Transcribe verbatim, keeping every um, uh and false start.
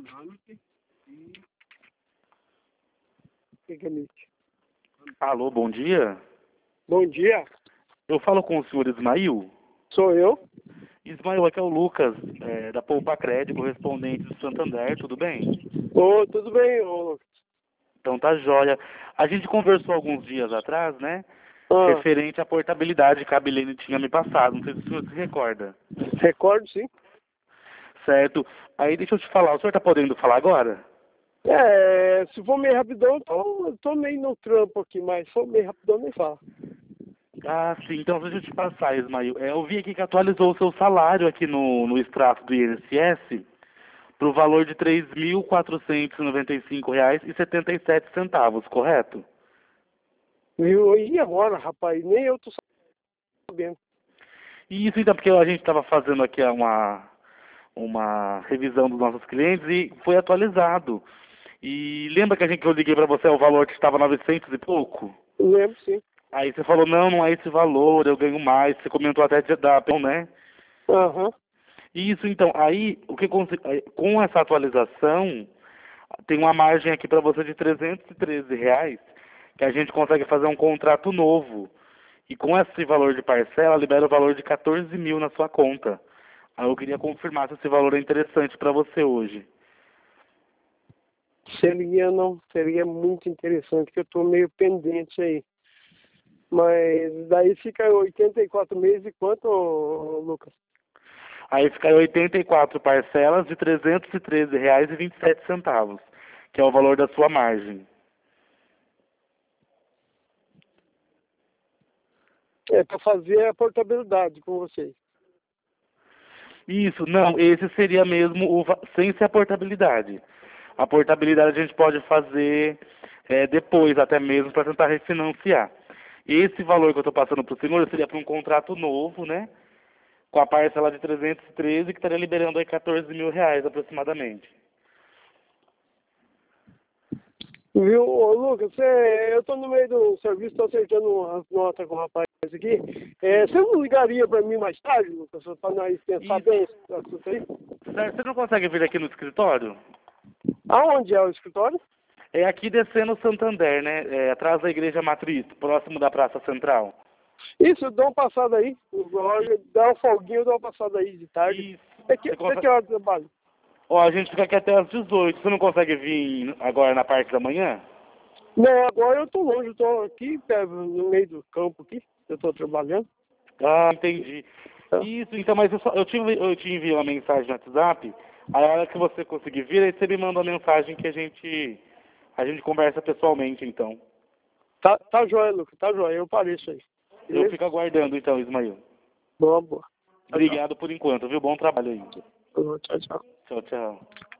Alô, bom dia. Bom dia, Eu falo com o senhor Ismael. sou eu. Ismael, aqui é o Lucas, é, da Poupa Crédito, correspondente do Santander, tudo bem? Ô, tudo bem, ô. Então tá jóia. A gente conversou alguns dias atrás, né? Ah, Referente à portabilidade que a Bilene tinha me passado. Não sei se o senhor se recorda. recordo sim. Certo. Aí deixa eu te falar, o senhor tá podendo falar agora? É, se for meio rapidão, eu tô, eu tô meio no trampo aqui, mas se for meio rapidão, nem fala. Ah, sim. Então deixa eu te passar, Ismael. É, eu vi aqui que atualizou o seu salário aqui no, no extrato do I N S S para o valor de três mil quatrocentos e noventa e cinco reais e setenta e sete centavos, correto? Viu? E agora, rapaz? Nem eu tô sabendo. E isso então porque a gente estava fazendo aqui uma, uma revisão dos nossos clientes e foi atualizado. E lembra que a gente que eu liguei para você o valor que estava novecentos e pouco? Lembro sim. Aí você falou, não, não é esse valor, eu ganho mais. Você comentou até de da né? Aham. Isso, então, aí, o que consi- aí, com essa atualização, tem uma margem aqui para você de trezentos e treze reais, que a gente consegue fazer um contrato novo. E com esse valor de parcela, libera o valor de quatorze mil na sua conta. Aí eu queria confirmar se esse valor é interessante para você hoje. Seria, não, seria muito interessante, que eu tô meio pendente aí. Mas daí fica oitenta e quatro meses e quanto, ô, Lucas? Aí fica em oitenta e quatro parcelas de trezentos e treze reais e vinte e sete centavos, que é o valor da sua margem. É para fazer a portabilidade com vocês. Isso, não, esse seria mesmo o, va- sem ser a portabilidade. A portabilidade a gente pode fazer é, depois, até mesmo para tentar refinanciar. Esse valor que eu estou passando para o senhor seria para um contrato novo, né? Com a parcela de trezentos e treze, que estaria liberando aí quatorze mil reais aproximadamente. Viu, ô, Lucas, você, eu tô no meio do serviço, tô acertando umas notas com o rapaz aqui. É, você não ligaria para mim mais tarde, Lucas, para nós pensar Isso. bem esse assunto aí? Certo, você não consegue vir aqui no escritório? Aonde é o escritório? É aqui descendo o Santander, né? É, atrás da Igreja Matriz, próximo da Praça Central. Isso, eu dou uma passada aí. Eu- Dá um folguinho, eu dou uma passada aí de tarde. Isso. É que, Você até consegue... que hora do trabalho? Ó, a gente fica aqui até às dezoito. Você não consegue vir agora na parte da manhã? Não, agora eu tô longe, eu tô aqui, pé, no meio do campo aqui, eu tô trabalhando. Ah, entendi. Tá? Isso, então, mas eu, só, eu, te, envi- eu te envio uma mensagem no WhatsApp, aí a hora que você conseguir vir, aí você me manda uma mensagem que a gente, a gente conversa pessoalmente, então. Tá, tá jóia, Lucas, tá jóia, eu pareço aí. Eu Beleza? fico aguardando, então, Ismael. Boa, boa. Tchau, tchau. Obrigado por enquanto, viu? Bom trabalho aí. Tchau, tchau. Tchau, tchau.